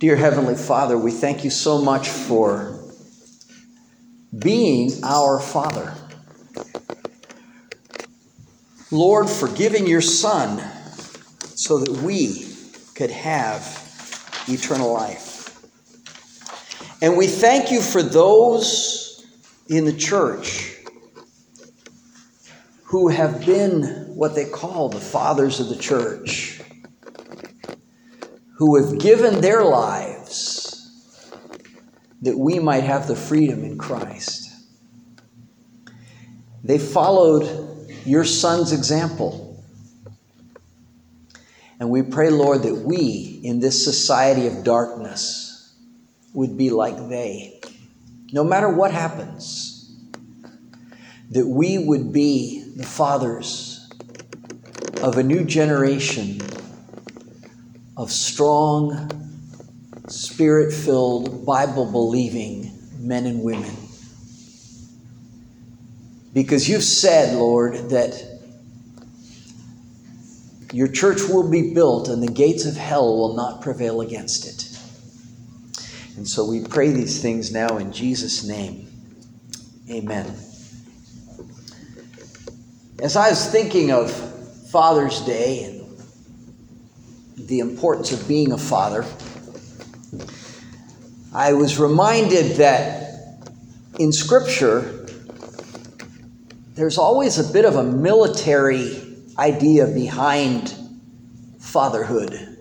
Dear Heavenly Father, we thank you so much for being our Father. Lord, for giving your Son so that we could have eternal life. And we thank you for those in the church who have been what they call the fathers of the church, who have given their lives that we might have the freedom in Christ. They followed your Son's example. And we pray, Lord, that we in this society of darkness would be like they. No matter what happens, that we would be the fathers of a new generation of strong, Spirit-filled, Bible-believing men and women. Because you've said, Lord, that your church will be built and the gates of hell will not prevail against it. And so we pray these things now in Jesus' name. Amen. As I was thinking of Father's Day and the importance of being a father, I was reminded that in Scripture, there's always a bit of a military idea behind fatherhood.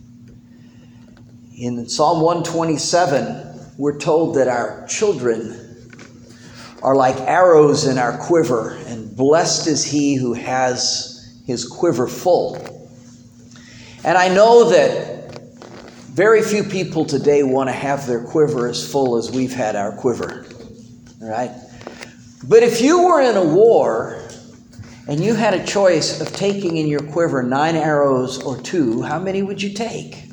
In Psalm 127, we're told that our children are like arrows in our quiver, and blessed is he who has his quiver full. And I know that very few people today want to have their quiver as full as we've had our quiver, all right? But if you were in a war and you had a choice of taking in your quiver 9 arrows or 2, how many would you take?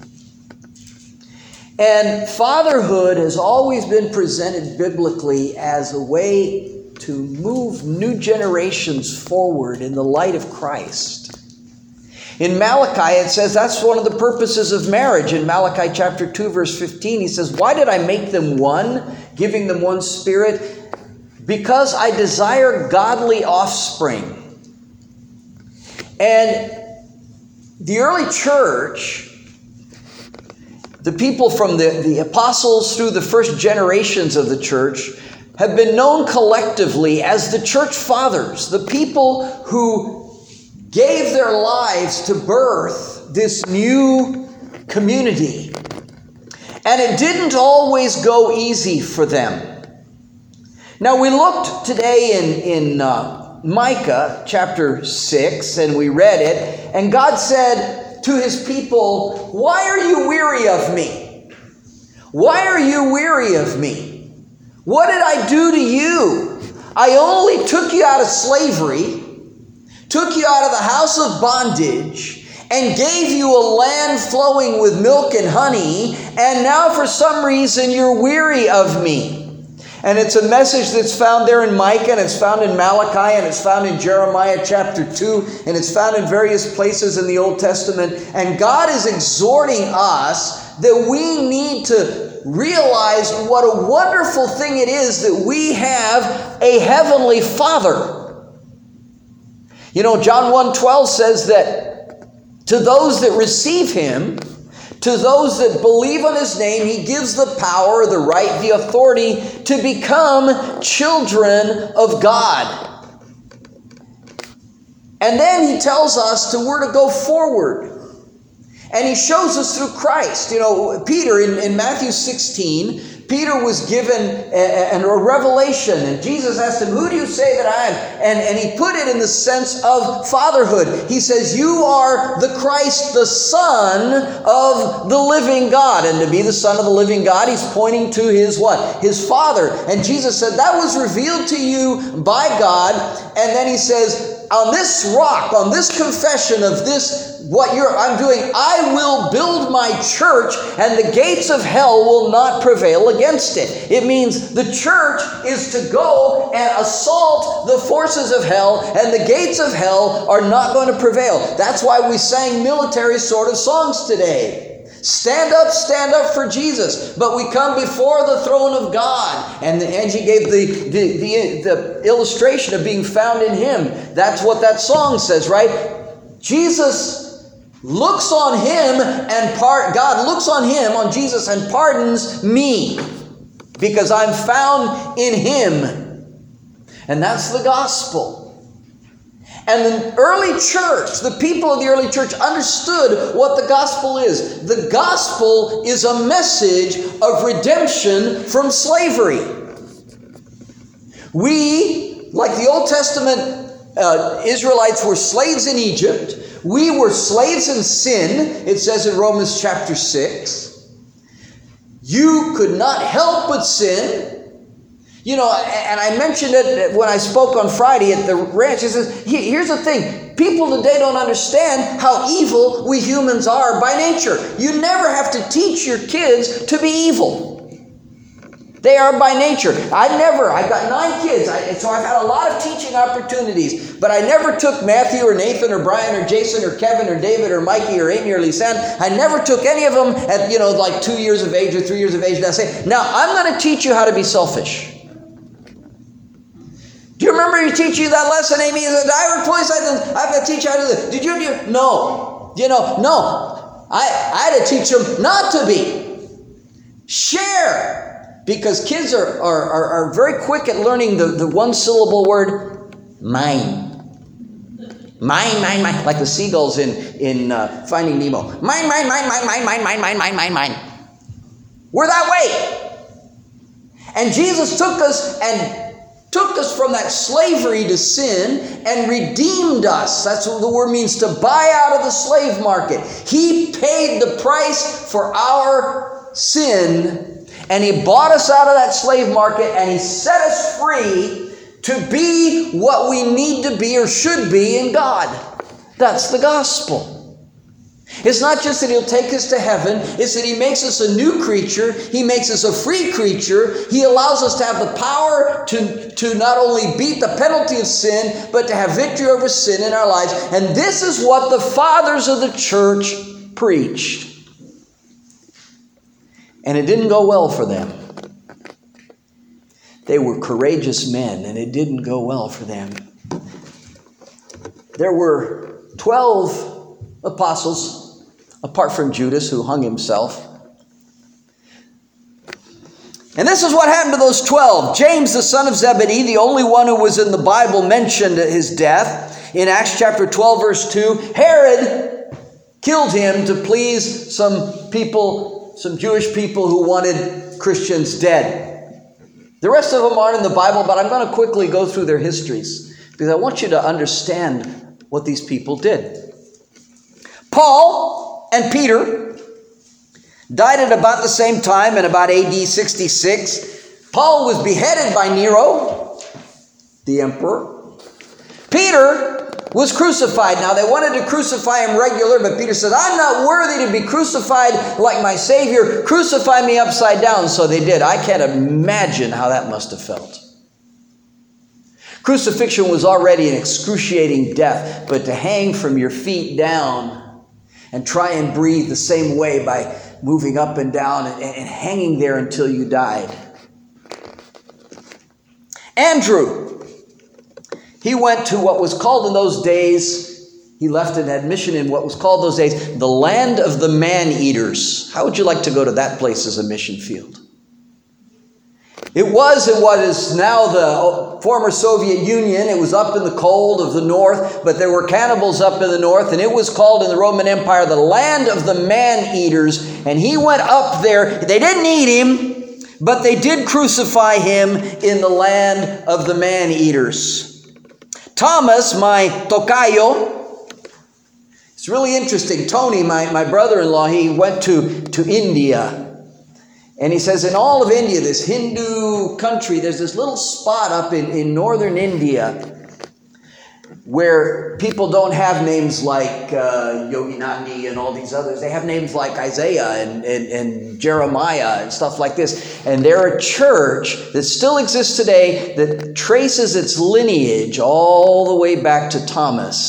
And fatherhood has always been presented biblically as a way to move new generations forward in the light of Christ. In Malachi, it says that's one of the purposes of marriage. In Malachi chapter 2, verse 15, he says, "Why did I make them one, giving them one spirit? Because I desire godly offspring." And the early church, the people from the apostles through the first generations of the church, have been known collectively as the church fathers, the people who gave their lives to birth this new community. And it didn't always go easy for them. Now, we looked today in Micah chapter 6, and we read it, and God said to his people, "Why are you weary of me? Why are you weary of me? What did I do to you? I only took you out of slavery, took you out of the house of bondage, and gave you a land flowing with milk and honey, and now for some reason you're weary of me." And it's a message that's found there in Micah, and it's found in Malachi, and it's found in Jeremiah chapter 2, and it's found in various places in the Old Testament. And God is exhorting us that we need to realize what a wonderful thing it is that we have a heavenly Father. You know, John 1:12 says that to those that receive him, to those that believe on his name, he gives the power, the right, the authority to become children of God. And then he tells us we're to go forward. And he shows us through Christ. You know, Peter, in Matthew 16, Peter was given a revelation, and Jesus asked him, "Who do you say that I am?" And he put it in the sense of fatherhood. He says, "You are the Christ, the Son of the living God." And to be the Son of the living God, he's pointing to his what? His Father. And Jesus said, "That was revealed to you by God." And then he says, "On this rock, on this confession of this, I'm doing, I will build my church, and the gates of hell will not prevail against it." It means the church is to go and assault the forces of hell, and the gates of hell are not going to prevail. That's why we sang military sort of songs today. Stand up for Jesus. But we come before the throne of God. And Angie gave the illustration of being found in Him. That's what that song says, right? Jesus looks on Him and God looks on Him, on Jesus, and pardons me because I'm found in Him. And that's the gospel. And the early church, the people of the early church understood what the gospel is. The gospel is a message of redemption from slavery. We, like the Old Testament Israelites, were slaves in Egypt. We were slaves in sin, it says in Romans chapter 6. You could not help but sin. You know, and I mentioned it when I spoke on Friday at the ranch. It says, here's the thing. People today don't understand how evil we humans are by nature. You never have to teach your kids to be evil. They are by nature. I've got 9 kids, so I've had a lot of teaching opportunities, but I never took Matthew or Nathan or Brian or Jason or Kevin or David or Mikey or Amy or Lisanne. I never took any of them at, like 2 years of age or 3 years of age. And I say, now I'm going to teach you how to be selfish. Do you remember he teach you that lesson, Amy? He said, I have to teach you how to do this. Did you do? No. No. I had to teach them not to be. Share. Because kids are very quick at learning the one-syllable word, mine. Mine. Like the seagulls in Finding Nemo. Mine. We're that way. And Jesus took us from that slavery to sin and redeemed us. That's what the word means, to buy out of the slave market. He paid the price for our sin, and He bought us out of that slave market, and He set us free to be what we need to be or should be in God. That's the gospel. It's not just that He'll take us to heaven. It's that He makes us a new creature. He makes us a free creature. He allows us to have the power to not only beat the penalty of sin, but to have victory over sin in our lives. And this is what the fathers of the church preached. And it didn't go well for them. They were courageous men, and it didn't go well for them. There were 12 apostles, apart from Judas, who hung himself. And this is what happened to those 12. James, the son of Zebedee, the only one who was in the Bible mentioned his death. In Acts chapter 12, verse 2, Herod killed him to please some people, some Jewish people who wanted Christians dead. The rest of them aren't in the Bible, but I'm going to quickly go through their histories because I want you to understand what these people did. Paul and Peter died at about the same time in about AD 66. Paul was beheaded by Nero, the emperor. Peter was crucified. Now, they wanted to crucify him regular, but Peter said, I'm not worthy to be crucified like my Savior. Crucify me upside down. So they did. I can't imagine how that must have felt. Crucifixion was already an excruciating death, but to hang from your feet down and try and breathe the same way by moving up and down and hanging there until you died. Andrew, he went to what was called in those days, he left an admission in what was called those days, the land of the man-eaters. How would you like to go to that place as a mission field? It was in what is now the former Soviet Union. It was up in the cold of the north, but there were cannibals up in the north, and it was called in the Roman Empire the land of the man-eaters. And he went up there. They didn't eat him, but they did crucify him in the land of the man-eaters. Thomas, my tocayo, it's really interesting. Tony, my brother-in-law, he went to India. And he says, in all of India, this Hindu country, there's this little spot up in northern India where people don't have names like Yoginandi and all these others. They have names like Isaiah and Jeremiah and stuff like this. And they're a church that still exists today that traces its lineage all the way back to Thomas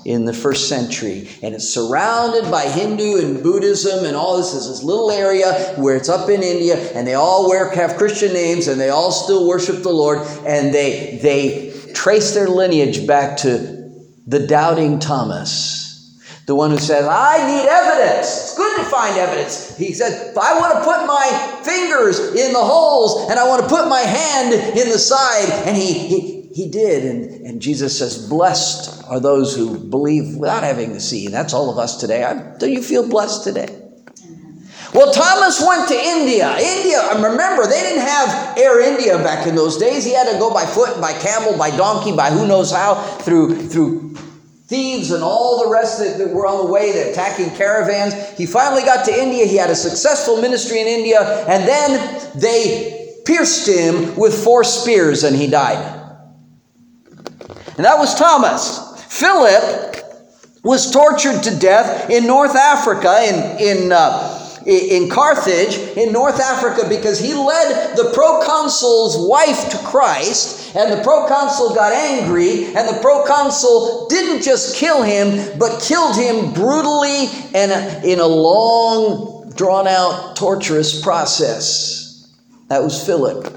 in the first century. And it's surrounded by Hindu and Buddhism and all this. Is this little area where it's up in India, and they all have Christian names, and they all still worship the Lord, and they trace their lineage back to the doubting Thomas. The one who says, I need evidence. It's good to find evidence. He said, I want to put my fingers in the holes, and I want to put my hand in the side. And he did. And Jesus says, blessed are those who believe without having to see. And that's all of us today. Do you feel blessed today? Well, Thomas went to India. Remember, they didn't have Air India back in those days. He had to go by foot, by camel, by donkey, by who knows how, through thieves and all the rest that were on the way, the attacking caravans. He finally got to India. He had a successful ministry in India, and then they pierced him with 4 spears, and he died. And that was Thomas. Philip was tortured to death in North Africa, in Carthage, in North Africa, because he led the proconsul's wife to Christ, and the proconsul got angry, and the proconsul didn't just kill him, but killed him brutally and in a long, drawn-out, torturous process. That was Philip.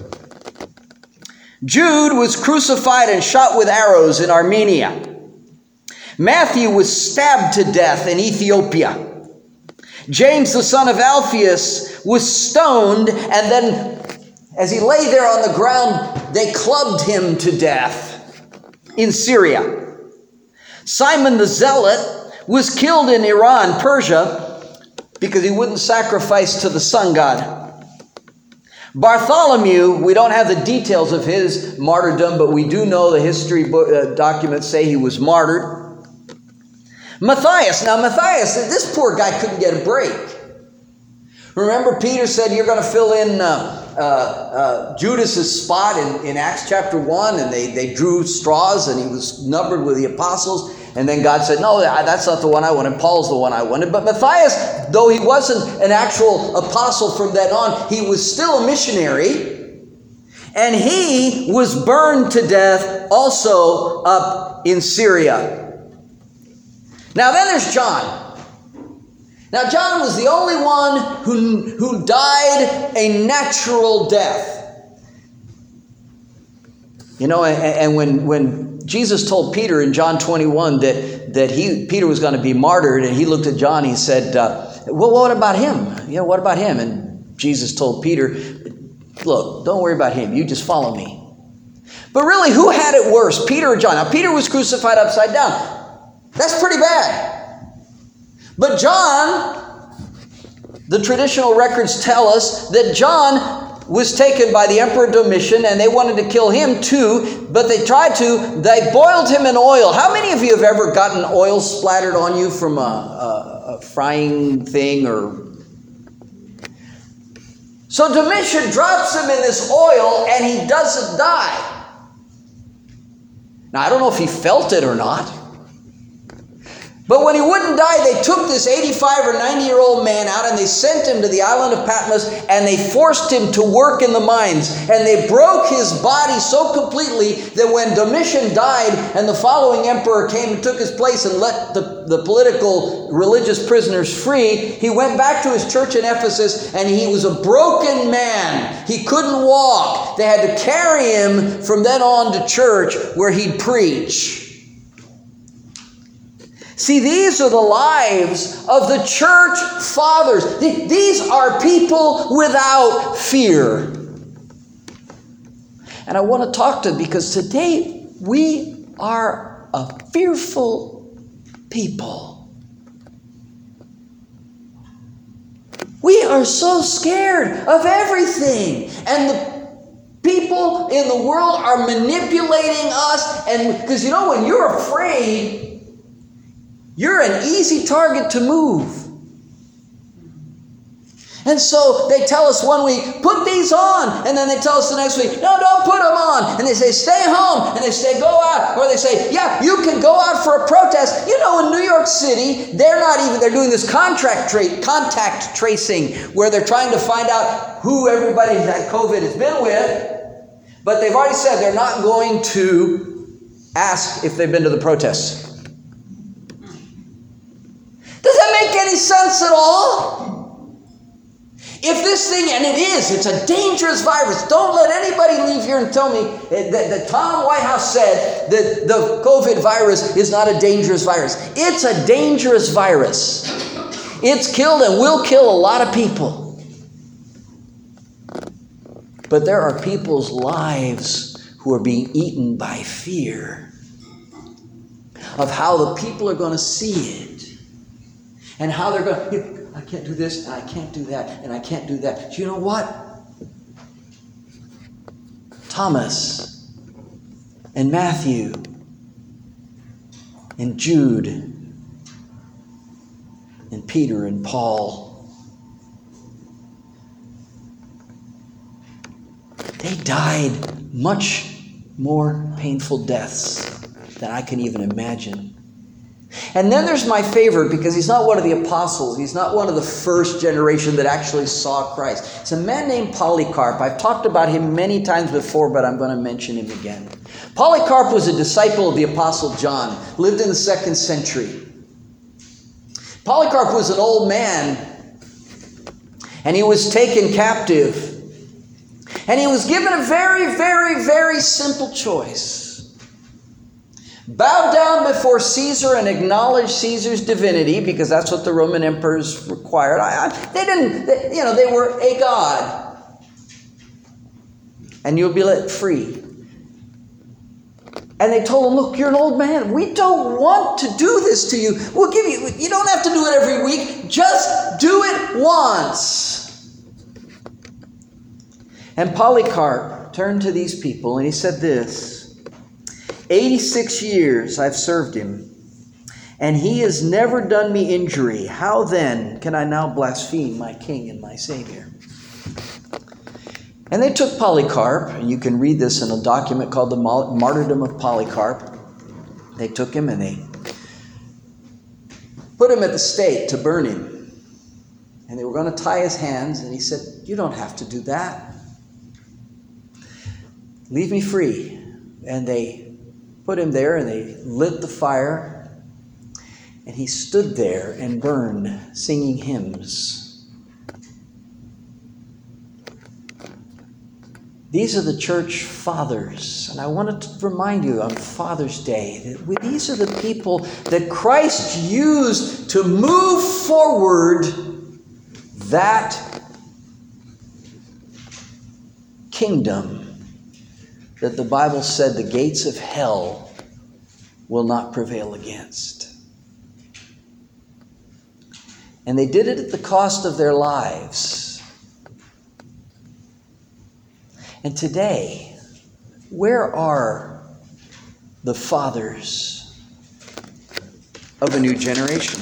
Jude was crucified and shot with arrows in Armenia. Matthew was stabbed to death in Ethiopia. James, the son of Alphaeus, was stoned, and then as he lay there on the ground, they clubbed him to death in Syria. Simon the Zealot was killed in Iran, Persia, because he wouldn't sacrifice to the sun god. Bartholomew, we don't have the details of his martyrdom, but we do know the history documents say he was martyred. Matthias, this poor guy couldn't get a break. Remember, Peter said, you're going to fill in Judas's spot in Acts chapter 1, and they drew straws, and he was numbered with the apostles. And then God said, no, that's not the one I wanted. Paul's the one I wanted. But Matthias, though he wasn't an actual apostle from then on, he was still a missionary. And he was burned to death also up in Syria. Now then there's John. Now John was the only one who died a natural death. You know, and when Jesus told Peter in John 21 that Peter was going to be martyred, and he looked at John, he said, well, what about him? You know, what about him? And Jesus told Peter, look, don't worry about him. You just follow me. But really, who had it worse, Peter or John? Now, Peter was crucified upside down. That's pretty bad. But John, the traditional records tell us that John was taken by the Emperor Domitian, and they wanted to kill him too, but they boiled him in oil. How many of you have ever gotten oil splattered on you from a frying thing? So Domitian drops him in this oil, and he doesn't die. Now, I don't know if he felt it or not. But when he wouldn't die, they took this 85 or 90-year-old man out, and they sent him to the island of Patmos, and they forced him to work in the mines. And they broke his body so completely that when Domitian died and the following emperor came and took his place and let the political religious prisoners free, he went back to his church in Ephesus, and he was a broken man. He couldn't walk. They had to carry him from then on to church where he'd preach. See, these are the lives of the church fathers. These are people without fear. And I want to talk to them because today we are a fearful people. We are so scared of everything. And the people in the world are manipulating us. And because you know, when you're afraid, you're an easy target to move. And so they tell us one week, put these on. And then they tell us the next week, no, don't put them on. And they say, stay home. And they say, go out. Or they say, yeah, you can go out for a protest. You know, in New York City, they're doing this contact tracing where they're trying to find out who everybody that COVID has been with. But they've already said they're not going to ask if they've been to the protests. Does that make any sense at all? If this thing, and it's a dangerous virus. Don't let anybody leave here and tell me that Tom Whitehouse said that the COVID virus is not a dangerous virus. It's a dangerous virus. It's killed and will kill a lot of people. But there are people's lives who are being eaten by fear of how the people are going to see it. And how they're going to, I can't do this, and I can't do that, and I can't do that. Do you know what? Thomas and Matthew and Jude and Peter and Paul, they died much more painful deaths than I can even imagine. And then there's my favorite, because he's not one of the apostles. He's not one of the first generation that actually saw Christ. It's a man named Polycarp. I've talked about him many times before, but I'm going to mention him again. Polycarp was a disciple of the apostle John, lived in the 2nd century. Polycarp was an old man, and he was taken captive. And he was given a very, very, very simple choice. Bow down before Caesar and acknowledge Caesar's divinity, because that's what the Roman emperors required. They were a god. And you'll be let free. And they told him, look, you're an old man. We don't want to do this to you. We'll give you, you don't have to do it every week. Just do it once. And Polycarp turned to these people and he said this: 86 years I've served him, and he has never done me injury. How then can I now blaspheme my King and my Savior? And they took Polycarp, and you can read this in a document called the Martyrdom of Polycarp. They took him and they put him at the stake to burn him. And they were going to tie his hands, and he said, you don't have to do that. Leave me free. And they put him there, and they lit the fire, and he stood there and burned, singing hymns. These are the church fathers, and I wanted to remind you on Father's Day that these are the people that Christ used to move forward that kingdom that the Bible said the gates of hell will not prevail against. And they did it at the cost of their lives. And today, where are the fathers of a new generation?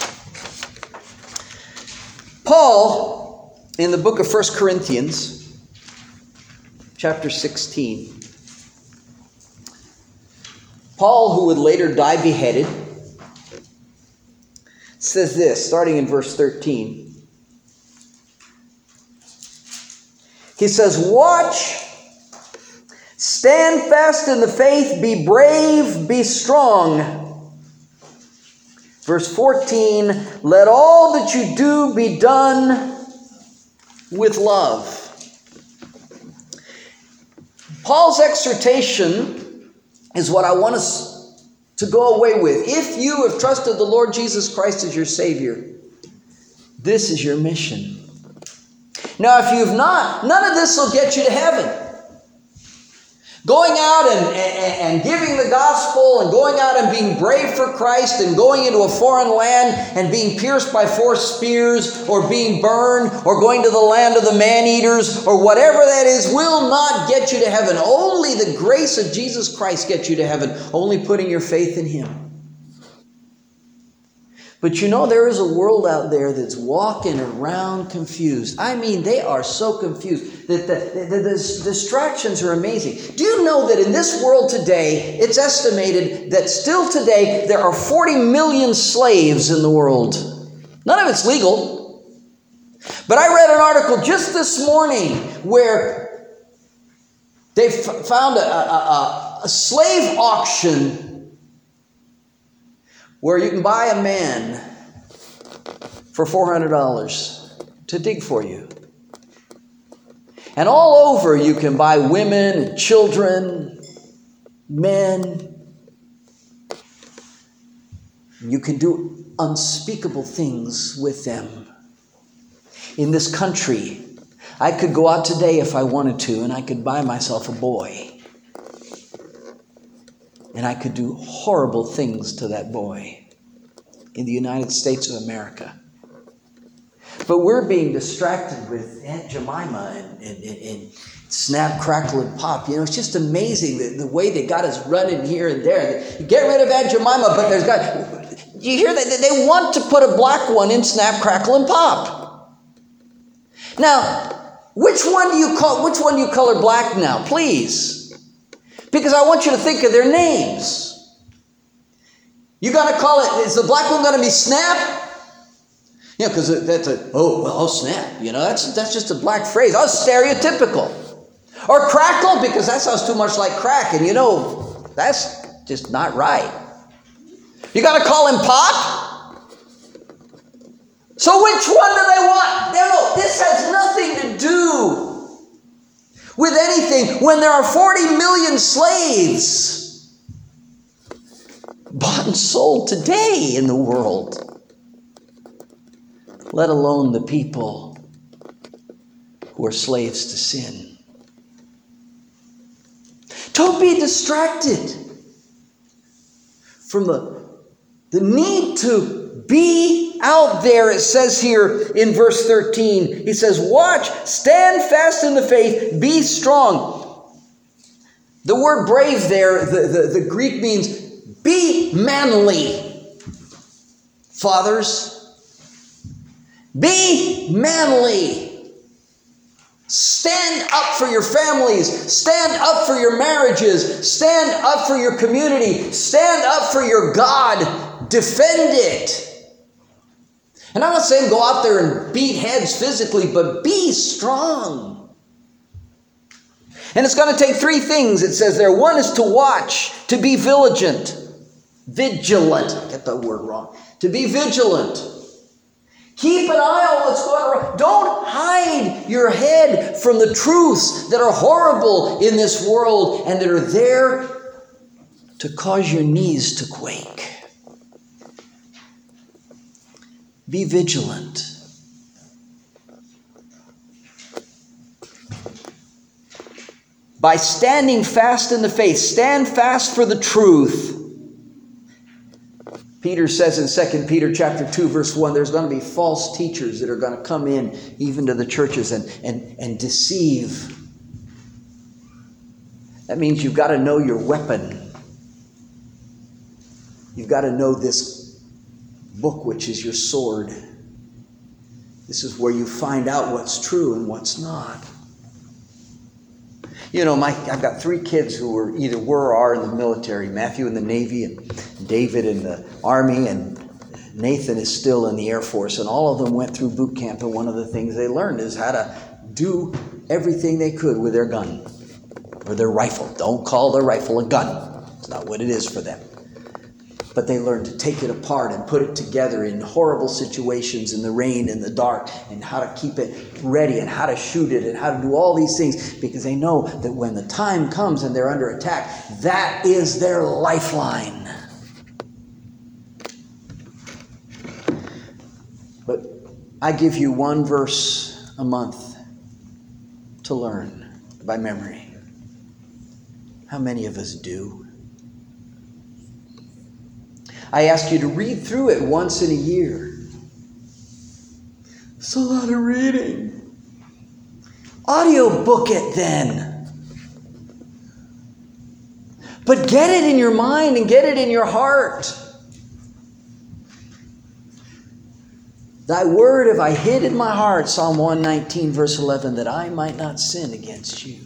Paul, in the book of 1 Corinthians, chapter 16, Paul, who would later die beheaded, says this, starting in verse 13. He says, watch, stand fast in the faith, be brave, be strong. Verse 14, let all that you do be done with love. Paul's exhortation is what I want us to go away with. If you have trusted the Lord Jesus Christ as your Savior, this is your mission. Now, if you've not, none of this will get you to heaven. Going out and giving the gospel and going out and being brave for Christ and going into a foreign land and being pierced by 4 spears or being burned or going to the land of the man-eaters or whatever that is will not get you to heaven. Only the grace of Jesus Christ gets you to heaven. Only putting your faith in Him. But you know, there is a world out there that's walking around confused. I mean, they are so confused that the distractions are amazing. Do you know that in this world today, it's estimated that still today, there are 40 million slaves in the world? None of it's legal. But I read an article just this morning where they found a slave auction where you can buy a man for $400 to dig for you. And all over you can buy women, children, men. You can do unspeakable things with them. In this country, I could go out today if I wanted to, and I could buy myself a boy. And I could do horrible things to that boy in the United States of America. But we're being distracted with Aunt Jemima and snap, crackle, and pop. You know, it's just amazing the way they got us running here and there. You get rid of Aunt Jemima, but there's got... You hear that? They want to put a black one in snap, crackle, and pop. Now, which one do you color black now? Please. Because I want you to think of their names. You got to call it, is the black one going to be Snap? You know, because that's Snap. You know, that's just a black phrase. Oh, stereotypical. Or Crackle, because that sounds too much like crack. And you know, that's just not right. You got to call him Pop? So which one do they want? No, this has nothing to do with anything when there are 40 million slaves bought and sold today in the world, let alone the people who are slaves to sin. Don't be distracted from the need to be out there. It says here in verse 13, he says, watch, stand fast in the faith, be strong. The word brave there, the Greek means be manly. Fathers, be manly. Stand up for your families. Stand up for your marriages. Stand up for your community. Stand up for your God. Defend it. And I'm not saying go out there and beat heads physically, but be strong. And it's going to take three things, it says there. One is to watch, to be vigilant. Vigilant. I get that word wrong. To be vigilant. Keep an eye on what's going on. Don't hide your head from the truths that are horrible in this world and that are there to cause your knees to quake. Be vigilant. By standing fast in the faith, stand fast for the truth. Peter says in 2 Peter chapter 2, verse 1, there's going to be false teachers that are going to come in even to the churches and deceive. That means you've got to know your weapon. You've got to know this book, which is your sword. This is where you find out what's true and what's not. You know, I've got 3 kids who were or are in the military. Matthew in the Navy, and David in the Army, and Nathan is still in the Air Force. And all of them went through boot camp, and one of the things they learned is how to do everything they could with their gun or their rifle. Don't call their rifle a gun. It's not what it is for them. But they learned to take it apart and put it together in horrible situations in the rain, in the dark, and how to keep it ready and how to shoot it and how to do all these things, because they know that when the time comes and they're under attack, that is their lifeline. But I give you 1 verse a month to learn by memory. How many of us do? I ask you to read through it once in a year. It's a lot of reading. Audio book it then. But get it in your mind and get it in your heart. Thy word have I hid in my heart, Psalm 119, verse 11, that I might not sin against you.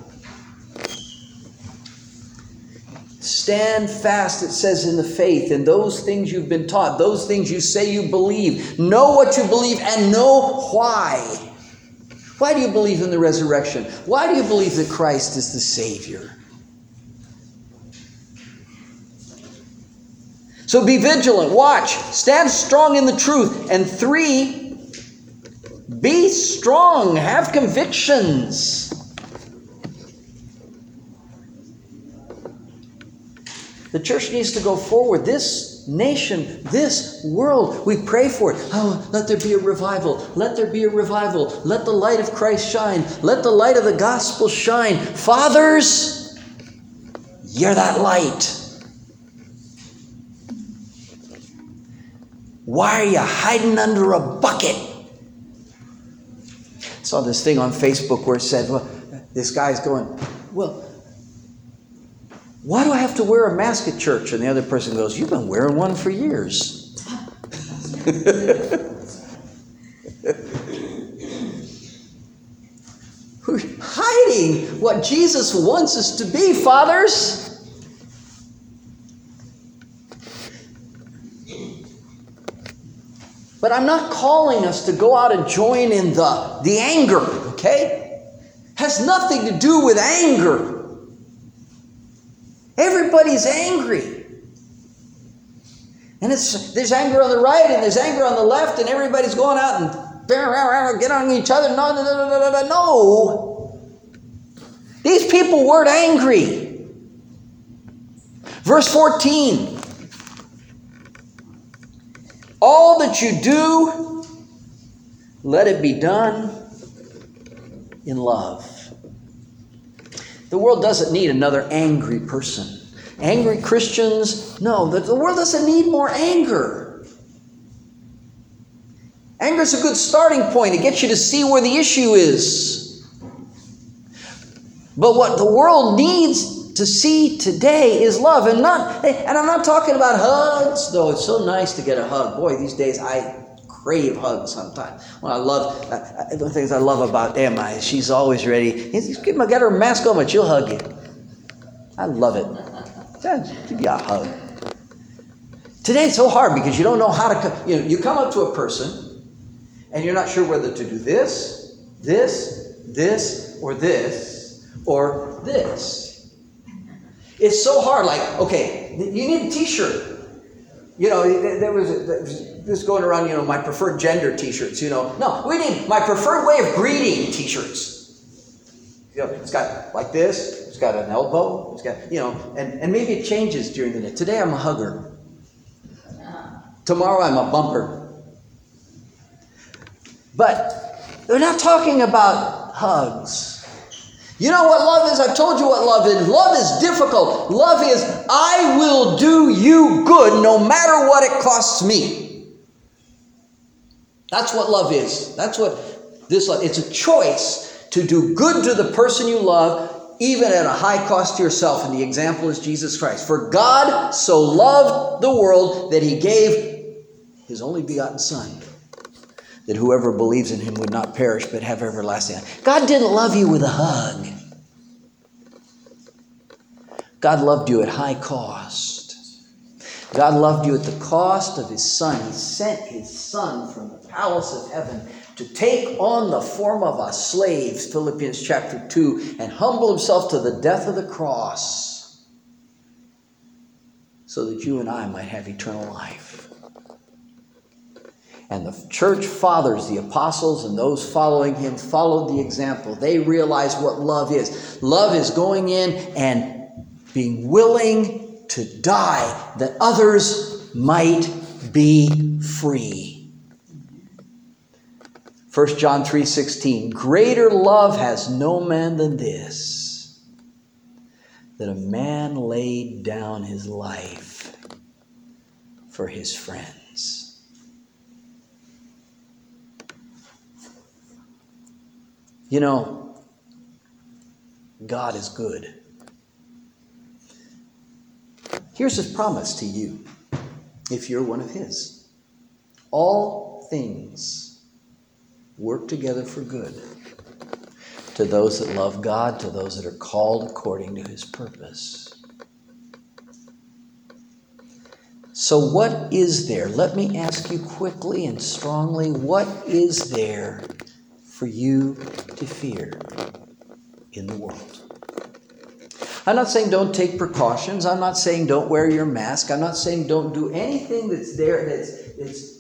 Stand fast, it says, in the faith, in those things you've been taught, those things you say you believe. Know what you believe and know why. Why do you believe in the resurrection? Why do you believe that Christ is the Savior? So be vigilant, watch, stand strong in the truth. And 3, be strong, have convictions. The church needs to go forward. This nation, this world, we pray for it. Oh, let there be a revival. Let there be a revival. Let the light of Christ shine. Let the light of the gospel shine. Fathers, you're that light. Why are you hiding under a bucket? I saw this thing on Facebook where it said, well, this guy's going, well, why do I have to wear a mask at church? And the other person goes, you've been wearing one for years. We're hiding what Jesus wants us to be, fathers. But I'm not calling us to go out and join in the anger, okay? Has nothing to do with anger. Everybody's angry. And there's anger on the right and there's anger on the left and everybody's going out and get on each other. No. These people weren't angry. Verse 14. All that you do, let it be done in love. The world doesn't need another angry person. Angry Christians, no, the world doesn't need more anger. Anger is a good starting point. It gets you to see where the issue is. But what the world needs to see today is love. And I'm not talking about hugs, though it's so nice to get a hug. Boy, these days I crave hugs sometimes. Well, the things I love about Emma is she's always ready. Get her mask on, but she'll hug you. I love it. Give you a hug. Today it's so hard because you don't know how to. You come up to a person and you're not sure whether to do this, or this. It's so hard. Like, okay, you need a T-shirt. There was this going around, my preferred gender T-shirts, No, we need my preferred way of greeting T-shirts. It's got like this, it's got an elbow, it's got, and maybe it changes during the day. Today I'm a hugger. Tomorrow I'm a bumper. But they're not talking about hugs. You know what love is? I've told you what love is. Love is difficult. Love is, I will do you good no matter what it costs me. That's what love is. That's what this love is. It's a choice to do good to the person you love, even at a high cost to yourself. And the example is Jesus Christ. For God so loved the world that he gave his only begotten Son, that whoever believes in him would not perish but have everlasting life. God didn't love you with a hug. God loved you at high cost. God loved you at the cost of his Son. He sent his Son from the palace of heaven to take on the form of a slave, Philippians chapter 2, and humble himself to the death of the cross so that you and I might have eternal life. And the church fathers, the apostles, and those following him followed the example. They realized what love is. Love is going in and being willing to die that others might be free. 1 John 3:16, greater love has no man than this, that a man laid down his life for his friends. God is good. Here's his promise to you, if you're one of his. All things work together for good to those that love God, to those that are called according to his purpose. So what is there? Let me ask you quickly and strongly, what is there for you to fear in the world? I'm not saying don't take precautions. I'm not saying don't wear your mask. I'm not saying don't do anything that's there that's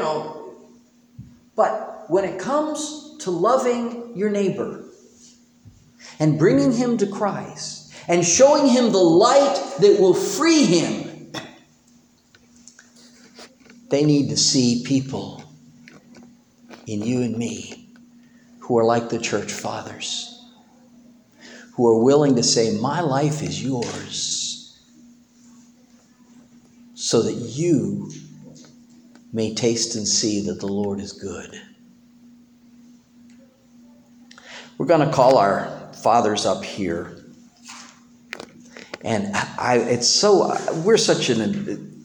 but when it comes to loving your neighbor and bringing him to Christ and showing him the light that will free him, they need to see people in you and me who are like the church fathers, who are willing to say, my life is yours, so that you may taste and see that the Lord is good. We're going to call our fathers up here. And we're such an